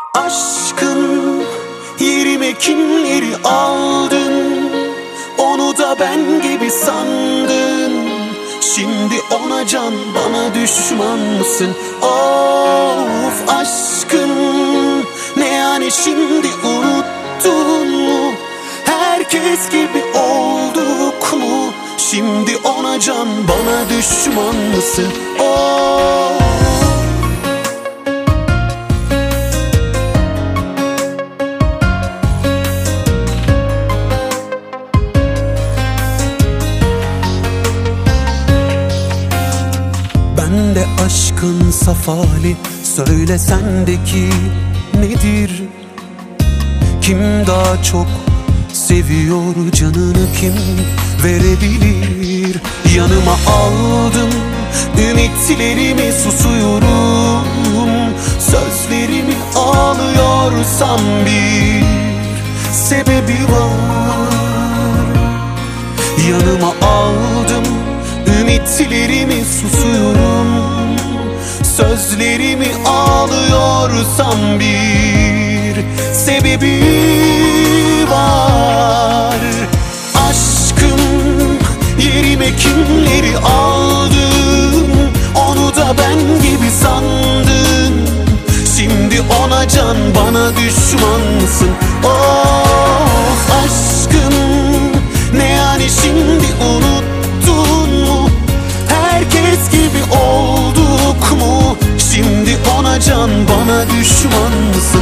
Aşkın yerime kimleri aldın? Onu da ben gibi sandın. Şimdi ona can, bana düşman mısın? Of aşkın, ne yani şimdi unuttun mu? Herkes gibi olduk mu? Şimdi ona can, bana düşman mısın? Of. Ben de aşkın saf hali, söyle sendeki nedir? Kim daha çok seviyor, canını kim verebilir? Yanıma aldım ümitlerimi, susuyorum. Sözlerimi ağlıyorsam bir sebebi var. Yanıma aldım ümitlerimi, susuyorum. Sözlerimi ağlıyorsam bir sebebi var. Aşkım yerime kimleri aldın? Onu da ben gibi sandın. Şimdi ona can, bana düşman mısın? Of aşkım, ne yani şimdi unuttun mu? Herkes gibi olduk mu? Şimdi ona can, bana düşman mısın?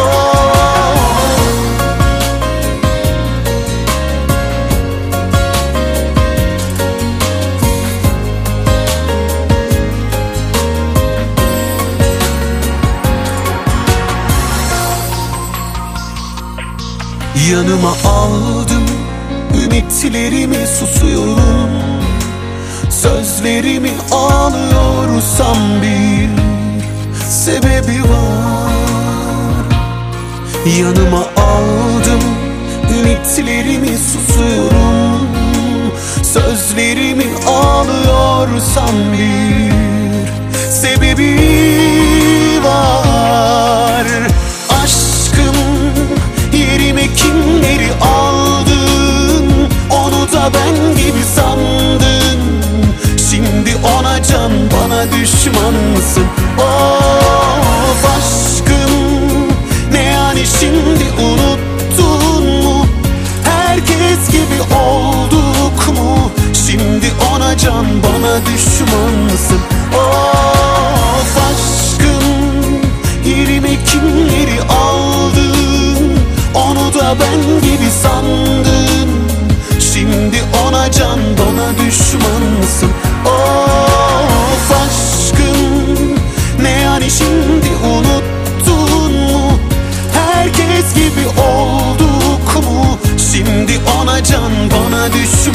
Yanıma aldım ümitlerimi, susuyorum. Sözlerimi ağlıyorsam bir sebebi var. Yanıma aldım ümitlerimi, susuyorum. Sözlerimi ağlıyorsam bir sebebi var. Aşkım yerime kimleri aldın? Onu da ben gibi sandın. Şimdi ona can, bana düşman mısın? Of aşkım, ne yani şimdi unuttun mu? Herkes gibi olduk mu? Şimdi ona can, bana düşman mısın? Of aşkım, yerime kimleri aldın? Onu da ben gibi sandın. Şimdi ona can, bana düşman mısın? Of aşkım, ne yani şimdi unuttun mu? Herkes gibi olduk mu? Şimdi ona can, bana düşman